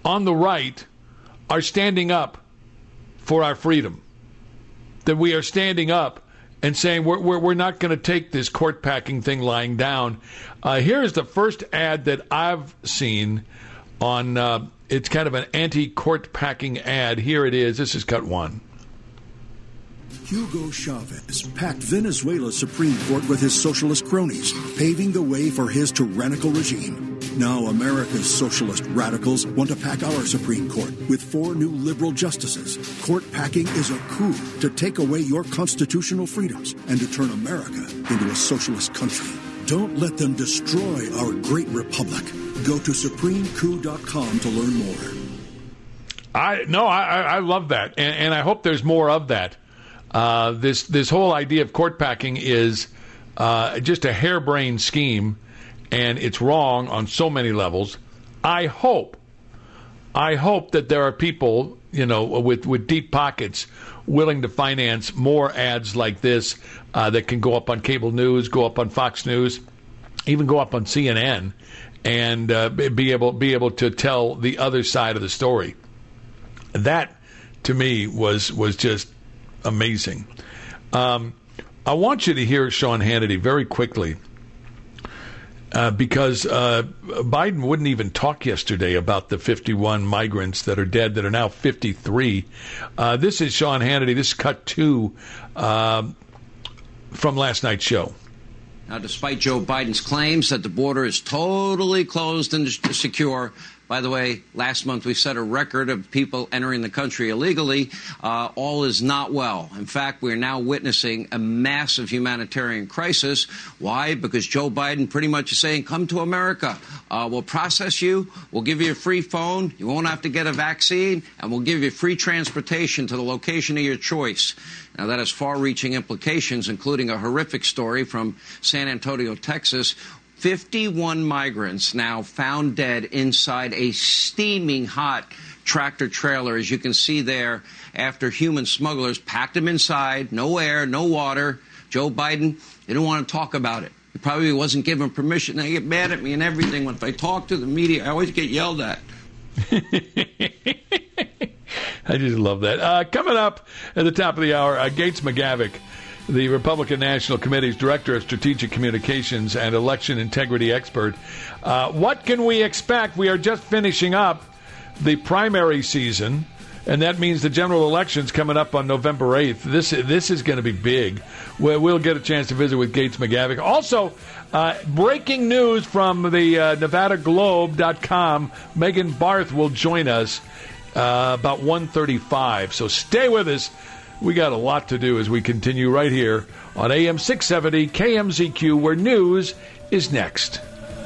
on the right are standing up for our freedom. That we are standing up and saying we're not going to take this court packing thing lying down. Here is the first ad that I've seen on, it's kind of an anti-court packing ad. Here it is. This is cut one. Hugo Chavez packed Venezuela's Supreme Court with his socialist cronies, paving the way for his tyrannical regime. Now America's socialist radicals want to pack our Supreme Court with 4 new liberal justices. Court packing is a coup to take away your constitutional freedoms and to turn America into a socialist country. Don't let them destroy our great republic. Go to SupremeCout.com to learn more. I love that, and I hope there's more of that. This whole idea of court packing is just a harebrained scheme, and it's wrong on so many levels. I hope that there are people, with deep pockets willing to finance more ads like this that can go up on cable news, go up on Fox News, even go up on CNN, and be able to tell the other side of the story. That, to me, was just amazing. I want you to hear Sean Hannity very quickly because Biden wouldn't even talk yesterday about the 51 migrants that are dead, that are now 53. This is Sean Hannity. This is cut 2 from last night's show. Now, despite Joe Biden's claims that the border is totally closed and secure, by the way, last month we set a record of people entering the country illegally. All is not well. In fact, we are now witnessing a massive humanitarian crisis. Why? Because Joe Biden pretty much is saying, come to America. We'll process you. We'll give you a free phone. You won't have to get a vaccine. And we'll give you free transportation to the location of your choice. Now, that has far-reaching implications, including a horrific story from San Antonio, Texas. 51 migrants now found dead inside a steaming hot tractor trailer, as you can see there, after human smugglers packed them inside. No air, no water. Joe Biden didn't want to talk about it. He probably wasn't given permission. They get mad at me and everything. When I talk to the media, I always get yelled at. I just love that. Coming up at the top of the hour, Gates McGavick, the Republican National Committee's Director of Strategic Communications and Election Integrity Expert. What can we expect? We are just finishing up the primary season, and that means the general election's coming up on November 8th. This is going to be big. We'll get a chance to visit with Gates McGavick. Also, breaking news from the NevadaGlobe.com. Megan Barth will join us about 1:35. So stay with us. We got a lot to do as we continue right here on AM 670 KMZQ, where news is next.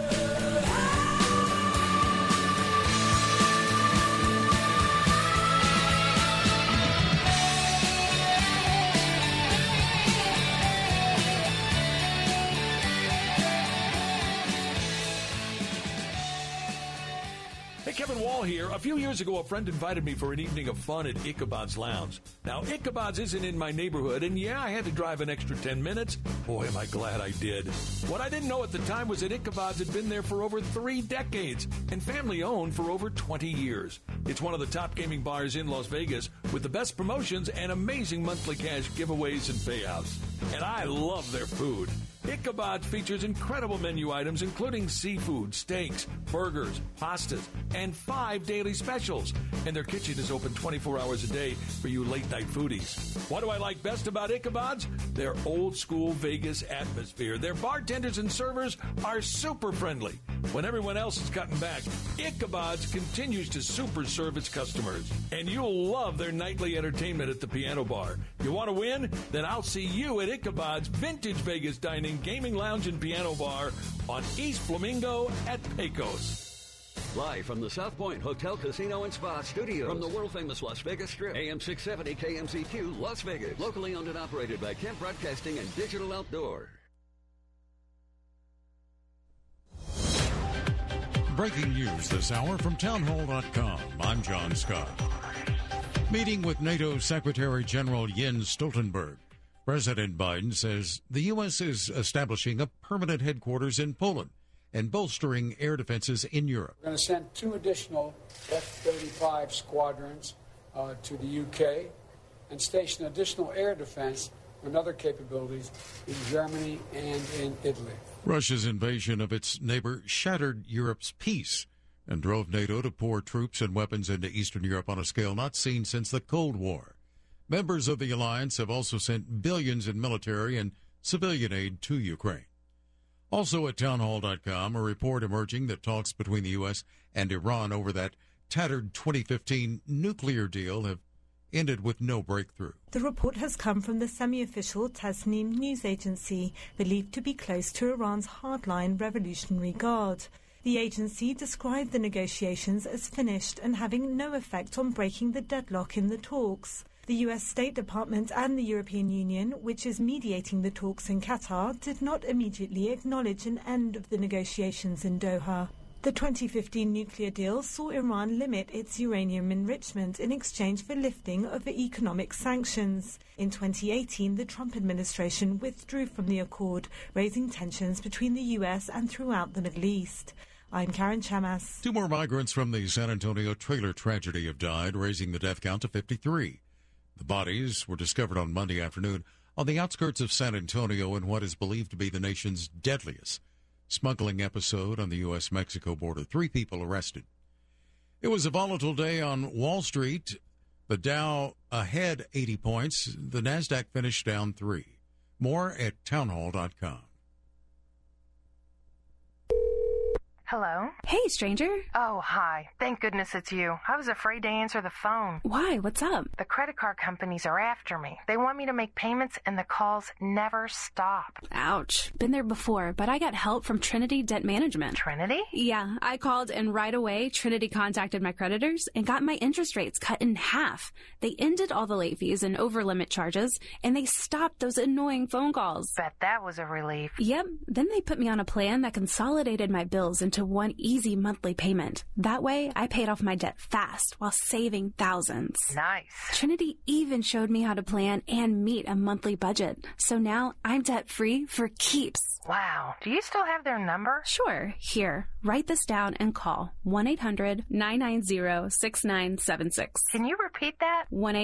Here. A few years ago, a friend invited me for an evening of fun at Ichabod's Lounge. Now, Ichabod's isn't in my neighborhood, and yeah, I had to drive an extra 10 minutes. Boy, am I glad I did. What I didn't know at the time was that Ichabod's had been there for over 3 decades and family-owned for over 20 years. It's one of the top gaming bars in Las Vegas with the best promotions and amazing monthly cash giveaways and payouts. And I love their food. Ichabod features incredible menu items, including seafood, steaks, burgers, pastas, and 5 daily specials. And their kitchen is open 24 hours a day for you late-night foodies. What do I like best about Ichabod's? Their old-school Vegas atmosphere. Their bartenders and servers are super friendly. When everyone else is cutting back, Ichabod's continues to super serve its customers. And you'll love their nightly entertainment at the piano bar. You want to win? Then I'll see you at Ichabod's Vintage Vegas Dining, Gaming Lounge, and Piano Bar on East Flamingo at Pecos. Live from the South Point Hotel, Casino, and Spa Studios. From the world-famous Las Vegas Strip. AM 670 KMZQ, Las Vegas. Locally owned and operated by Kemp Broadcasting and Digital Outdoor. Breaking news this hour from townhall.com. I'm John Scott. Meeting with NATO Secretary General Jens Stoltenberg. President Biden says the U.S. is establishing a permanent headquarters in Poland and bolstering air defenses in Europe. We're going to send 2 additional F-35 squadrons to the UK and station additional air defense and other capabilities in Germany and in Italy. Russia's invasion of its neighbor shattered Europe's peace and drove NATO to pour troops and weapons into Eastern Europe on a scale not seen since the Cold War. Members of the alliance have also sent billions in military and civilian aid to Ukraine. Also at townhall.com, a report emerging that talks between the U.S. and Iran over that tattered 2015 nuclear deal have ended with no breakthrough. The report has come from the semi-official Tasnim news agency, believed to be close to Iran's hardline Revolutionary Guard. The agency described the negotiations as finished and having no effect on breaking the deadlock in the talks. The U.S. State Department and the European Union, which is mediating the talks in Qatar, did not immediately acknowledge an end of the negotiations in Doha. The 2015 nuclear deal saw Iran limit its uranium enrichment in exchange for lifting of the economic sanctions. In 2018, the Trump administration withdrew from the accord, raising tensions between the U.S. and throughout the Middle East. I'm Karen Chamas. 2 more migrants from the San Antonio trailer tragedy have died, raising the death count to 53. The bodies were discovered on Monday afternoon on the outskirts of San Antonio in what is believed to be the nation's deadliest smuggling episode on the U.S.-Mexico border. 3 people arrested. It was a volatile day on Wall Street. The Dow ahead 80 points. The NASDAQ finished down 3. More at townhall.com. Hello? Hey, stranger. Oh, hi. Thank goodness it's you. I was afraid to answer the phone. Why? What's up? The credit card companies are after me. They want me to make payments and the calls never stop. Ouch. Been there before, but I got help from Trinity Debt Management. Trinity? Yeah, I called and right away Trinity contacted my creditors and got my interest rates cut in half. They ended all the late fees and over-limit charges, and they stopped those annoying phone calls. Bet that was a relief. Yep. Then they put me on a plan that consolidated my bills into one easy monthly payment. That way, I paid off my debt fast while saving thousands. Nice. Trinity even showed me how to plan and meet a monthly budget. So now I'm debt-free for keeps. Wow. Do you still have their number? Sure. Here, write this down and call 1-800-990-6976. Can you repeat that?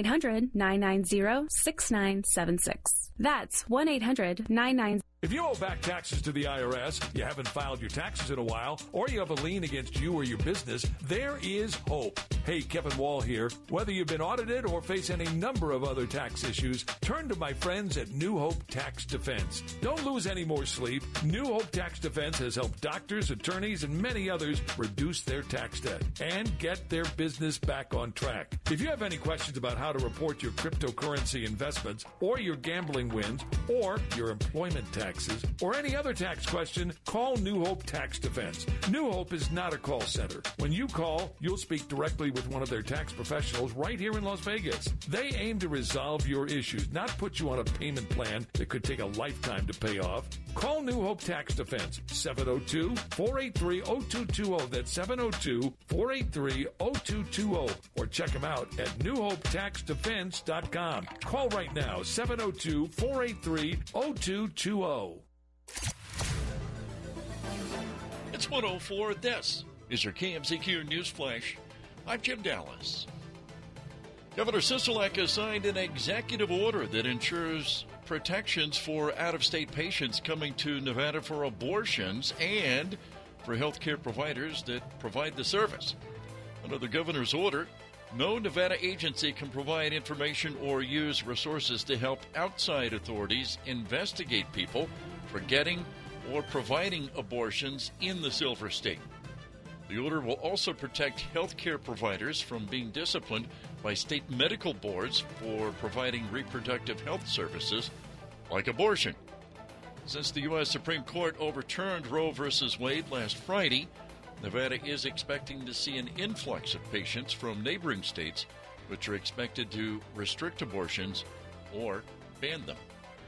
1-800-990-6976. That's 1-800-990. If you owe back taxes to the IRS, you haven't filed your taxes in a while, or you have a lien against you or your business, there is hope. Hey, Kevin Wall here. Whether you've been audited or face any number of other tax issues, turn to my friends at New Hope Tax Defense. Don't lose any more sleep. New Hope Tax Defense has helped doctors, attorneys, and many others reduce their tax debt and get their business back on track. If you have any questions about how to report your cryptocurrency investments or your gambling wins or your employment taxes or any other tax question, call New Hope Tax Defense. New Hope is not a call center. When you call, you'll speak directly with one of their tax professionals right here in Las Vegas. They aim to resolve your issues, not put you on a payment plan that could take a lifetime to pay off. Call New Hope Tax Defense, 702-483-0220. That's 702-483-0220. Or check them out at newhopetaxdefense.com. Call right now, 702-483-0220. It's 104. This is your KMZQ News Flash. I'm Jim Dallas. Governor Sisolak has signed an executive order that ensures protections for out-of-state patients coming to Nevada for abortions and for health care providers that provide the service. Under the governor's order, no Nevada agency can provide information or use resources to help outside authorities investigate people for getting or providing abortions in the Silver State. The order will also protect health care providers from being disciplined by state medical boards for providing reproductive health services like abortion. Since the U.S. Supreme Court overturned Roe v. Wade last Friday, Nevada is expecting to see an influx of patients from neighboring states, which are expected to restrict abortions or ban them.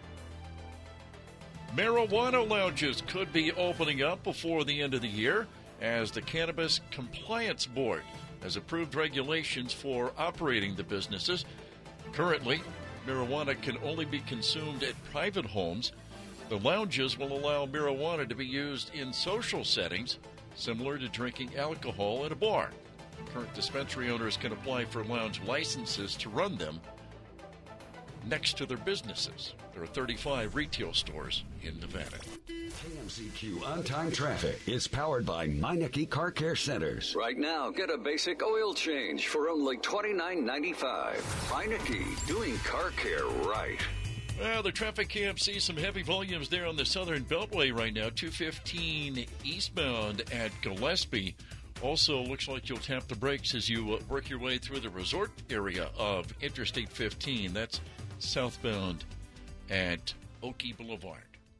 Marijuana lounges could be opening up before the end of the year, as the Cannabis Compliance Board has approved regulations for operating the businesses. Currently, marijuana can only be consumed at private homes, The lounges will allow marijuana to be used in social settings, similar to drinking alcohol at a bar. Current dispensary owners can apply for lounge licenses to run them next to their businesses. There are 35 retail stores in Nevada. KMZQ On-Time Traffic is powered by Meineke Car Care Centers. Right now, get a basic oil change for only $29.95. Meineke, doing car care right. Well, the traffic KMC, some heavy volumes there on the Southern Beltway right now. 215 eastbound at Gillespie. Also, looks like you'll tap the brakes as you work your way through the resort area of Interstate 15. That's southbound at Oakey Boulevard.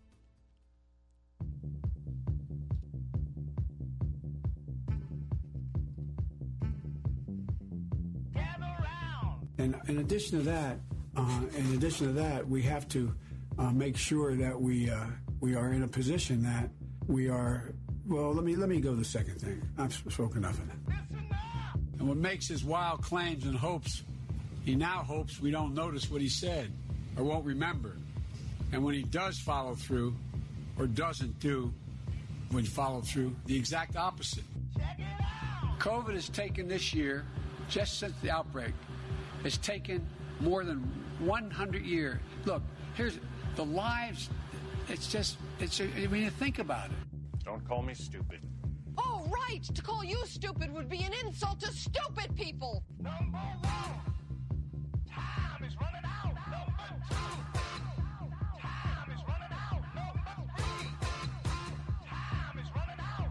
And in addition to that, we have to make sure that we are in a position that we are. Well, let me go to the second thing. I've spoken enough of it. And what makes his wild claims and hopes, he now hopes we don't notice what he said or won't remember. And when he does follow through or doesn't do when follow through, the exact opposite. COVID has taken this year, just since the outbreak, has taken more than 100 years. Look, here's the lives. I mean, think about it. Don't call me stupid. Oh, right. To call you stupid would be an insult to stupid people. Number one, time is running out. Number two, time is running out. Number three, time is running out.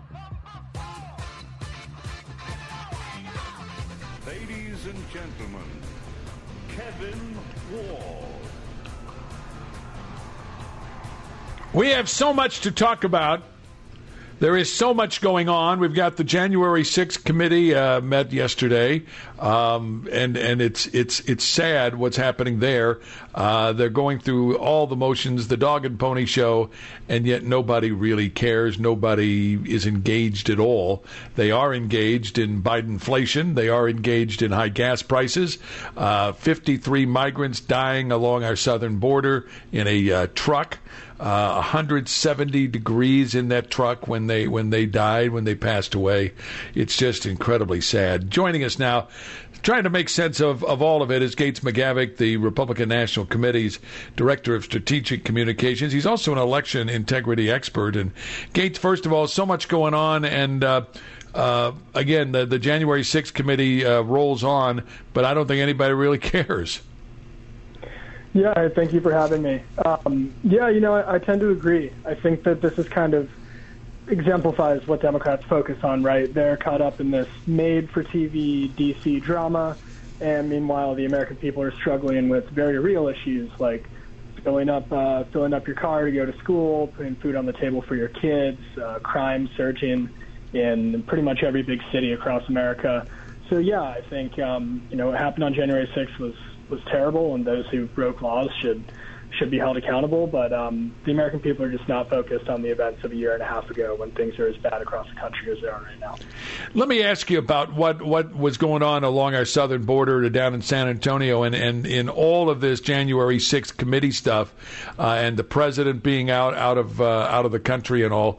Number four. Ladies and gentlemen, Kevin Wall. We have so much to talk about. There is so much going on. We've got the January 6th committee met yesterday, and it's sad what's happening there. They're going through all the motions, the dog and pony show, and yet nobody really cares. Nobody is engaged at all. They are engaged in Bidenflation. They are engaged in high gas prices. 53 migrants dying along our southern border in a truck. 170 degrees in that truck when they died, when they passed away. It's just incredibly sad. Joining us now, trying to make sense of all of it, is Gates McGavick, the Republican National Committee's Director of Strategic Communications. He's also an election integrity expert. And Gates, first of all, so much going on, and again, the January 6th committee rolls on, but I don't think anybody really cares. Yeah, thank you for having me. I tend to agree. I think that this is kind of exemplifies what Democrats focus on, right? They're caught up in this made-for-TV DC drama, and meanwhile, the American people are struggling with very real issues like filling up your car to go to school, putting food on the table for your kids, crime surging in pretty much every big city across America. So, yeah, I think what happened on January 6th was terrible, and those who broke laws should be held accountable. But the American people are just not focused on the events of a year and a half ago when things are as bad across the country as they are right now. Let me ask you about what was going on along our southern border to down in San Antonio, and in all of this January 6th committee stuff, and the president being out of the country and all.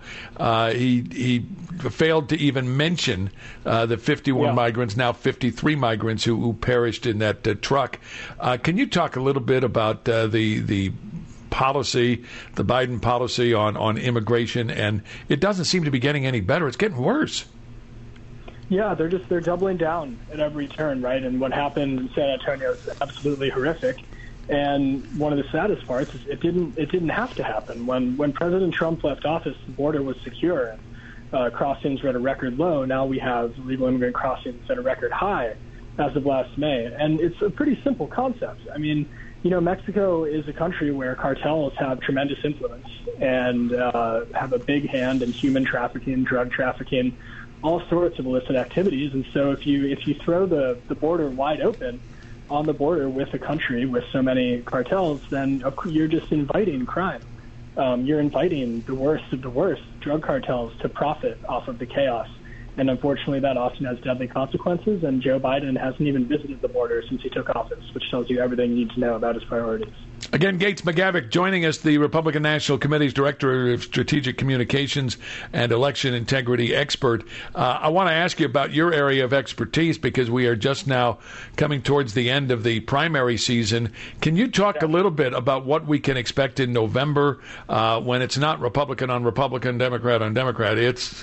He failed to even mention the 51 migrants, now 53 migrants who perished in that truck. Can you talk a little bit about the policy, the Biden policy on immigration? And it doesn't seem to be getting any better. It's getting worse. Yeah, they're doubling down at every turn, right? And what happened in San Antonio is absolutely horrific. And one of the saddest parts is it didn't have to happen. When President Trump left office, the border was secure. Crossings were at a record low. Now we have illegal immigrant crossings at a record high as of last May. And it's a pretty simple concept. I mean, Mexico is a country where cartels have tremendous influence and have a big hand in human trafficking, drug trafficking, all sorts of illicit activities. And so if you throw the border wide open on the border with a country with so many cartels, then you're just inviting crime. You're inviting the worst of the worst drug cartels to profit off of the chaos. And unfortunately, that often has deadly consequences, and Joe Biden hasn't even visited the border since he took office, which tells you everything you need to know about his priorities. Again, Gates McGavick joining us, the Republican National Committee's Director of Strategic Communications and Election Integrity Expert. I want to ask you about your area of expertise because we are just now coming towards the end of the primary season. Can you talk a little bit about what we can expect in November when it's not Republican on Republican, Democrat on Democrat?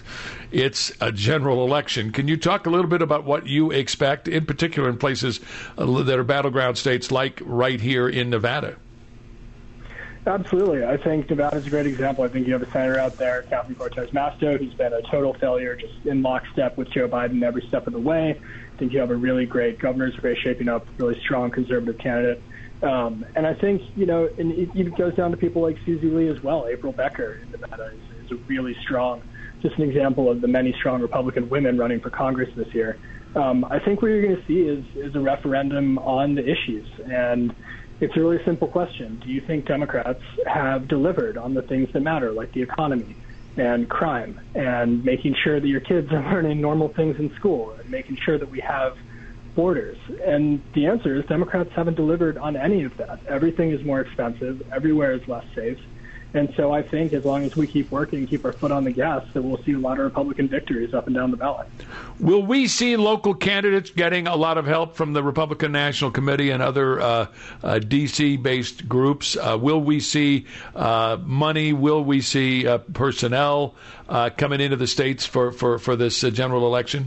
It's a general election. Can you talk a little bit about what you expect, in particular in places that are battleground states like right here in Nevada? Absolutely. I think Nevada's a great example. I think you have a senator out there, Catherine Cortez Masto, who's been a total failure, just in lockstep with Joe Biden every step of the way. I think you have a really great governor's race shaping up, really strong conservative candidate. And I think, and it even goes down to people like Susie Lee as well. April Becker in Nevada is a really strong, just an example of the many strong Republican women running for Congress this year. I think what you're going to see is a referendum on the issues. And it's a really simple question. Do you think Democrats have delivered on the things that matter, like the economy and crime and making sure that your kids are learning normal things in school and making sure that we have borders? And the answer is Democrats haven't delivered on any of that. Everything is more expensive. Everywhere is less safe. And so I think as long as we keep working and keep our foot on the gas, that we'll see a lot of Republican victories up and down the ballot. Will we see local candidates getting a lot of help from the Republican National Committee and other D.C.-based groups? Will we see money? Will we see personnel coming into the states for this general election?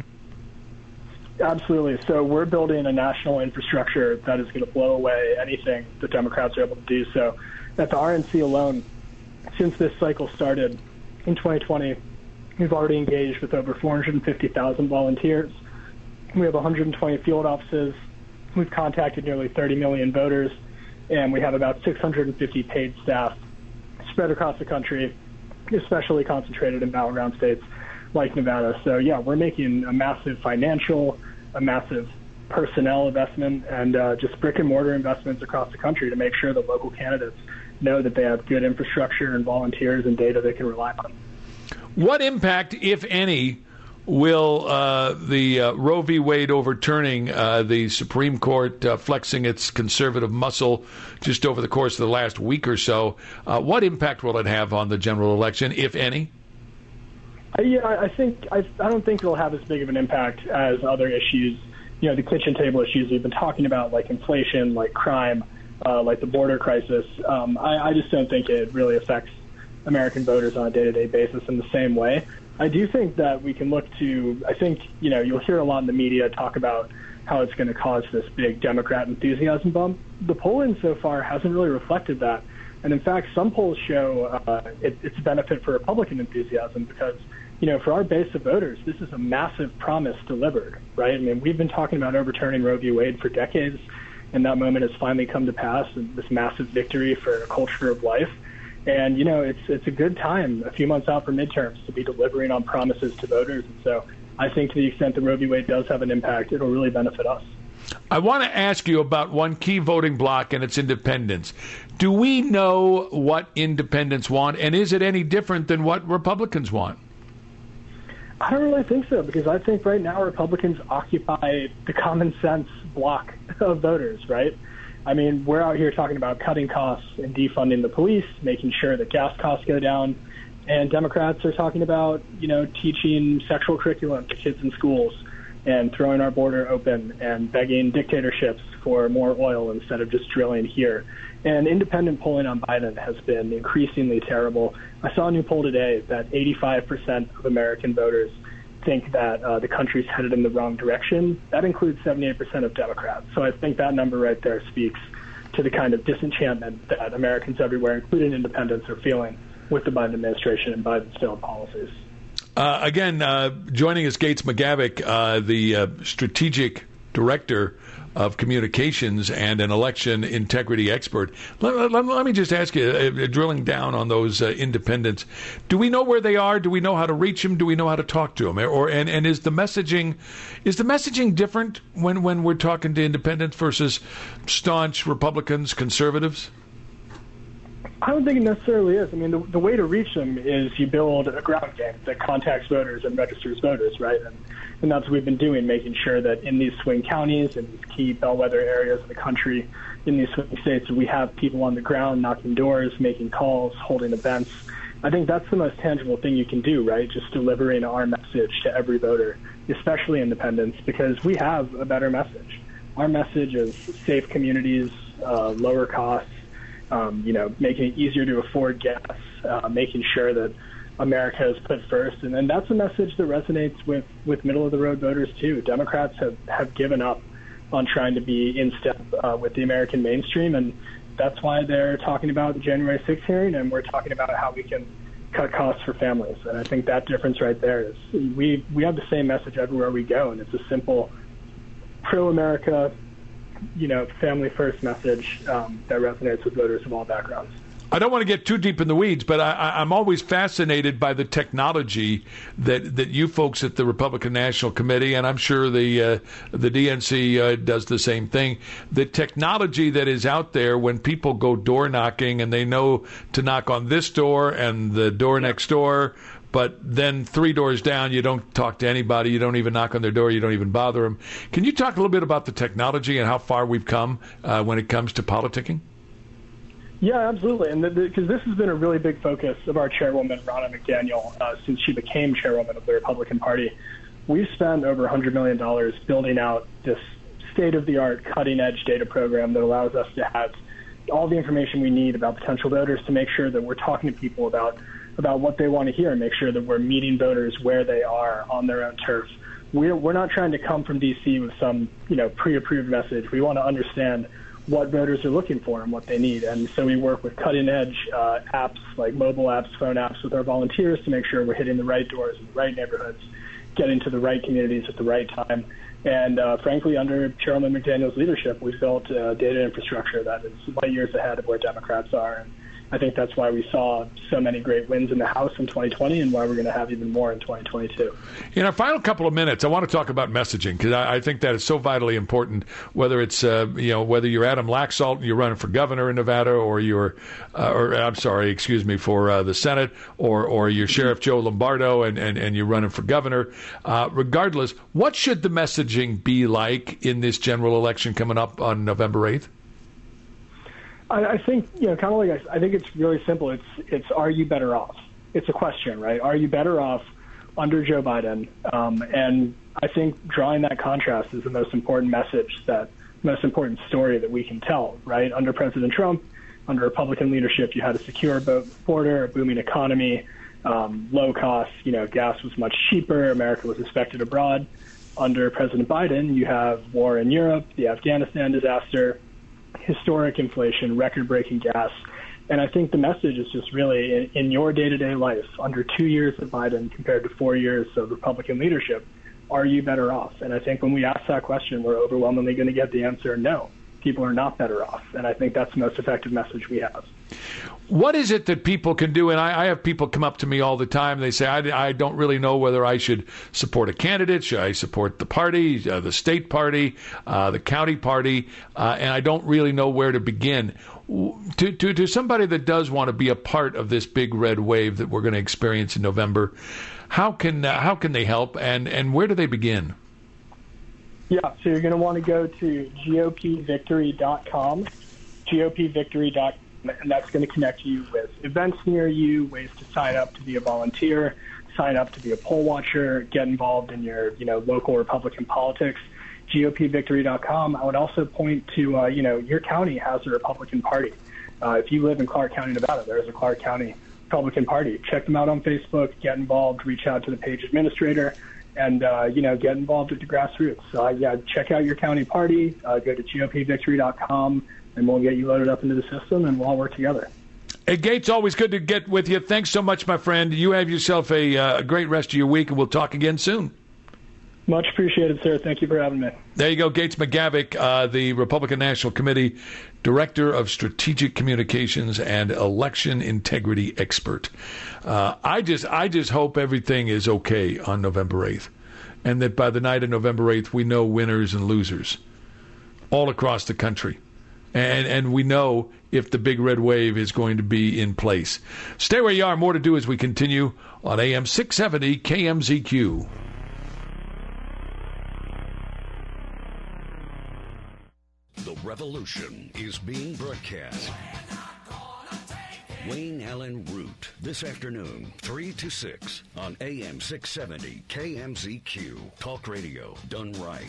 Absolutely. So we're building a national infrastructure that is going to blow away anything the Democrats are able to do. So at the RNC alone, since this cycle started in 2020, we've already engaged with over 450,000 volunteers. We have 120 field offices. We've contacted nearly 30 million voters, and we have about 650 paid staff spread across the country, especially concentrated in battleground states like Nevada. So, yeah, we're making a massive financial, a massive personnel investment, and just brick-and-mortar investments across the country to make sure that local candidates know that they have good infrastructure and volunteers and data they can rely on. What impact, if any, will the Roe v. Wade overturning, the Supreme Court flexing its conservative muscle just over the course of the last week or so, what impact will it have on the general election, if any? I don't think it'll have as big of an impact as other issues, the kitchen table issues we've been talking about, like inflation, like crime, like the border crisis. I just don't think it really affects American voters on a day-to-day basis in the same way. I do think that we can look to, you'll hear a lot in the media talk about how it's going to cause this big Democrat enthusiasm bump. The polling so far hasn't really reflected that. And in fact, some polls show it's a benefit for Republican enthusiasm because, for our base of voters, this is a massive promise delivered, right? I mean, we've been talking about overturning Roe v. Wade for decades, and that moment has finally come to pass, and this massive victory for a culture of life. And, it's a good time, a few months out for midterms, to be delivering on promises to voters. And so I think to the extent that Roe v. Wade does have an impact, it'll really benefit us. I want to ask you about one key voting bloc, and it's independents. Do we know what independents want, and is it any different than what Republicans want? I don't really think so, because I think right now Republicans occupy the common sense block of voters, right? I mean, we're out here talking about cutting costs and defunding the police, making sure that gas costs go down, and Democrats are talking about, teaching sexual curriculum to kids in schools and throwing our border open and begging dictatorships for more oil instead of just drilling here. And independent polling on Biden has been increasingly terrible. I saw a new poll today that 85% of American voters think that the country's headed in the wrong direction. That includes 78% of Democrats. So I think that number right there speaks to the kind of disenchantment that Americans everywhere, including independents, are feeling with the Biden administration and Biden's failed policies. Again, joining us, Gates McGavick, the strategic director of communications and an election integrity expert. Let me just ask you, drilling down on those independents, do we know where they are? Do we know how to reach them? Do we know how to talk to them? And is the messaging different when we're talking to independents versus staunch Republicans, conservatives? I don't think it necessarily is. I mean, the way to reach them is you build a ground game that contacts voters and registers voters, right? And that's what we've been doing, making sure that in these swing counties and these key bellwether areas of the country, in these swing states, we have people on the ground knocking doors, making calls, holding events. I think that's the most tangible thing you can do, right? Just delivering our message to every voter, especially independents, because we have a better message. Our message is safe communities, lower costs, making it easier to afford gas, making sure that America is put first. And then that's a message that resonates with middle-of-the-road voters, too. Democrats have given up on trying to be in step with the American mainstream, and that's why they're talking about the January 6th hearing, and we're talking about how we can cut costs for families. And I think that difference right there is we have the same message everywhere we go, and it's a simple pro-America, family-first message that resonates with voters of all backgrounds. I don't want to get too deep in the weeds, but I'm always fascinated by the technology that you folks at the Republican National Committee, and I'm sure the DNC does the same thing. The technology that is out there when people go door knocking and they know to knock on this door and the door next door, but then 3 doors down, you don't talk to anybody, you don't even knock on their door, you don't even bother them. Can you talk a little bit about the technology and how far we've come when it comes to politicking? Yeah, absolutely. And because this has been a really big focus of our chairwoman, Ronna McDaniel, since she became chairwoman of the Republican Party. We've spent over $100 million building out this state-of-the-art, cutting-edge data program that allows us to have all the information we need about potential voters to make sure that we're talking to people about what they want to hear and make sure that we're meeting voters where they are on their own turf. We're not trying to come from D.C. with some, pre-approved message. We want to understand what voters are looking for and what they need. And so we work with cutting-edge apps like mobile apps, phone apps with our volunteers to make sure we're hitting the right doors in the right neighborhoods, getting to the right communities at the right time. And frankly, under Chairwoman McDaniel's leadership, we've built data infrastructure that is light years ahead of where Democrats are. And I think that's why we saw so many great wins in the House in 2020 and why we're going to have even more in 2022. In our final couple of minutes, I want to talk about messaging because I think that is so vitally important, whether it's, whether you're Adam Laxalt and you're running for governor in Nevada or you're, for the Senate or you're Sheriff Joe Lombardo and you're running for governor. Regardless, what should the messaging be like in this general election coming up on November 8th? I think, I think it's really simple. It's are you better off? It's a question, right? Are you better off under Joe Biden? And I think drawing that contrast is the most important most important story that we can tell, right? Under President Trump, under Republican leadership, you had a secure border, a booming economy, low costs, gas was much cheaper, America was respected abroad. Under President Biden, you have war in Europe, the Afghanistan disaster, historic inflation, record-breaking gas. And I think the message is just really in your day-to-day life, under 2 years of Biden compared to 4 years of Republican leadership, are you better off? And I think when we ask that question, we're overwhelmingly going to get the answer, no, people are not better off. And I think that's the most effective message we have. What is it that people can do? And I have people come up to me all the time. They say, I don't really know whether I should support a candidate. Should I support the party, the state party, the county party? And I don't really know where to begin. To somebody that does want to be a part of this big red wave that we're going to experience in November, how can they help and where do they begin? Yeah, so you're going to want to go to GOPvictory.com, GOPvictory.com. And that's going to connect you with events near you, ways to sign up to be a volunteer, sign up to be a poll watcher, get involved in your, local Republican politics. GOPvictory.com. I would also point to, your county has a Republican Party. If you live in Clark County, Nevada, there's a Clark County Republican Party. Check them out on Facebook, get involved, reach out to the page administrator, and, get involved at the grassroots. So, check out your county party, go to GOPvictory.com, and we'll get you loaded up into the system, and we'll all work together. Hey, Gates, always good to get with you. Thanks so much, my friend. You have yourself a great rest of your week, and we'll talk again soon. Much appreciated, sir. Thank you for having me. There you go, Gates McGavick, the Republican National Committee Director of Strategic Communications and Election Integrity Expert. I just hope everything is okay on November 8th, and that by the night of November 8th, we know winners and losers all across the country. and we know if the big red wave is going to be in place. Stay where you are. More to do as we continue on AM 670 KMZQ. The revolution is being broadcast. Wayne Allen Root, this afternoon, 3 to 6 on AM 670 KMZQ. Talk radio done right.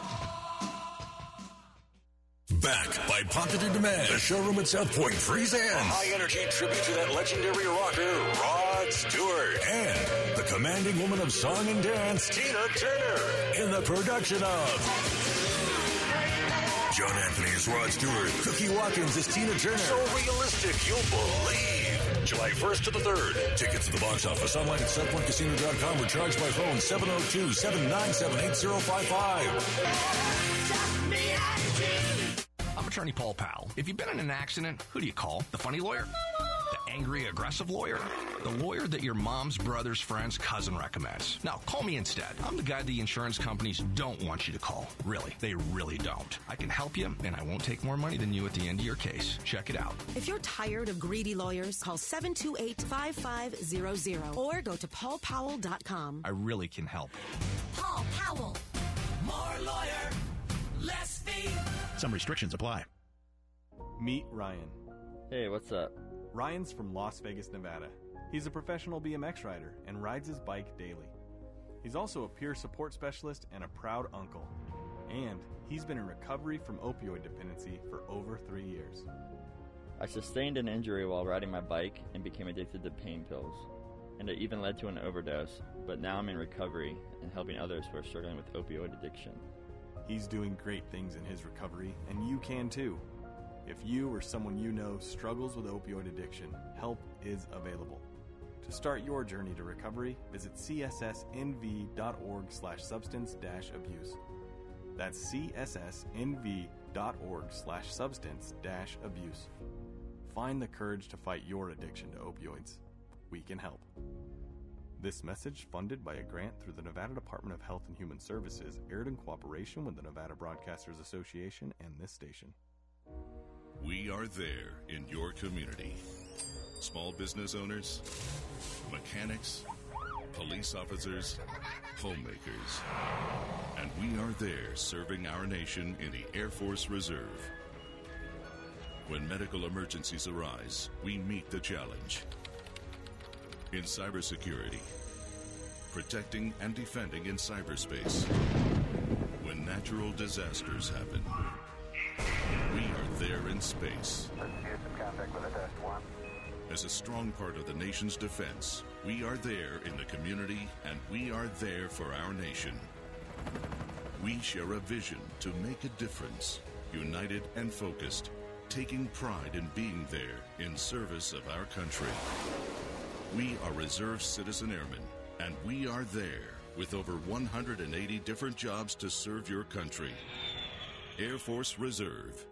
Back by Popular Demand. The showroom at South Point presents a high-energy tribute to that legendary rocker, Rod Stewart. And the commanding woman of song and dance, Tina Turner. In the production of John Anthony as Rod Stewart. Cookie Watkins as Tina Turner. So realistic, you'll believe. July 1st to the 3rd. Tickets at the box office online at SouthPointCasino.com or charged by phone 702-797-8055. I'm attorney Paul Powell. If you've been in an accident, who do you call? The funny lawyer? The angry, aggressive lawyer? The lawyer that your mom's brother's friend's cousin recommends. Now, call me instead. I'm the guy the insurance companies don't want you to call. Really, they really don't. I can help you, and I won't take more money than you at the end of your case. Check it out. If you're tired of greedy lawyers, call 728-5500 or go to paulpowell.com. I really can help. Paul Powell. More lawyer, less fee. Some restrictions apply. Meet Ryan. Hey, what's up? Ryan's from Las Vegas, Nevada. He's a professional BMX rider and rides his bike daily. He's also a peer support specialist and a proud uncle. And he's been in recovery from opioid dependency for over 3 years. I sustained an injury while riding my bike and became addicted to pain pills. And it even led to an overdose, but now I'm in recovery and helping others who are struggling with opioid addiction. He's doing great things in his recovery, and you can too. If you or someone you know struggles with opioid addiction, help is available. To start your journey to recovery, visit cssnv.org/substance-abuse. That's cssnv.org/substance-abuse. Find the courage to fight your addiction to opioids. We can help. This message, funded by a grant through the Nevada Department of Health and Human Services, aired in cooperation with the Nevada Broadcasters Association and this station. We are there in your community. Small business owners, mechanics, police officers, homemakers. And we are there serving our nation in the Air Force Reserve. When medical emergencies arise, we meet the challenge. In cybersecurity, protecting and defending in cyberspace. When natural disasters happen, we are there in space. As a strong part of the nation's defense, we are there in the community, and we are there for our nation. We share a vision to make a difference, united and focused, taking pride in being there in service of our country. We are Reserve Citizen Airmen, and we are there with over 180 different jobs to serve your country. Air Force Reserve.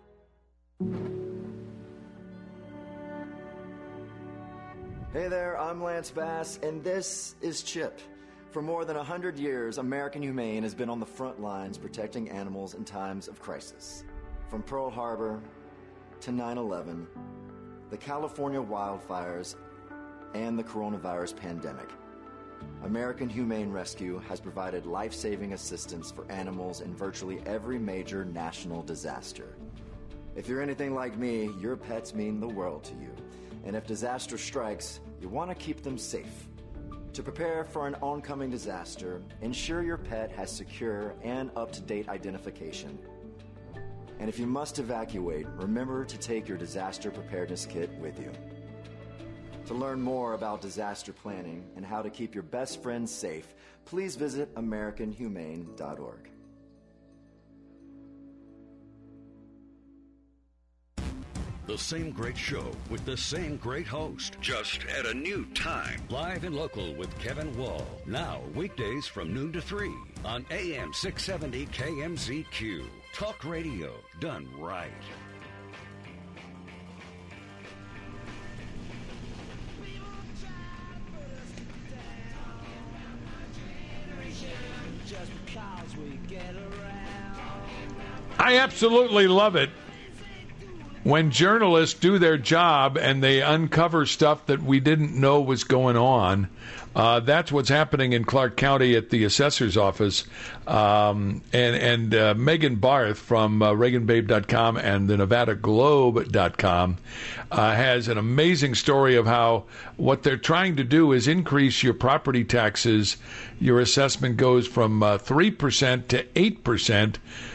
Hey there, I'm Lance Bass, and this is CHIP. For more than 100 years, American Humane has been on the front lines protecting animals in times of crisis. From Pearl Harbor to 9/11, the California wildfires, and the coronavirus pandemic. American Humane Rescue has provided life-saving assistance for animals in virtually every major national disaster. If you're anything like me, your pets mean the world to you. And if disaster strikes, you want to keep them safe. To prepare for an oncoming disaster, ensure your pet has secure and up-to-date identification. And if you must evacuate, remember to take your disaster preparedness kit with you. To learn more about disaster planning and how to keep your best friends safe, please visit AmericanHumane.org. The same great show with the same great host, just at a new time. Live and local with Kevin Wall. Now, weekdays from noon to 3 on AM 670 KMZQ. Talk radio done right. I absolutely love it. when journalists do their job and they uncover stuff that we didn't know was going on. That's what's happening in Clark County at the assessor's office. And Megan Barth from ReaganBabe.com and the NevadaGlobe.com has an amazing story of how what they're trying to do is increase your property taxes. Your assessment goes from 3% to 8%.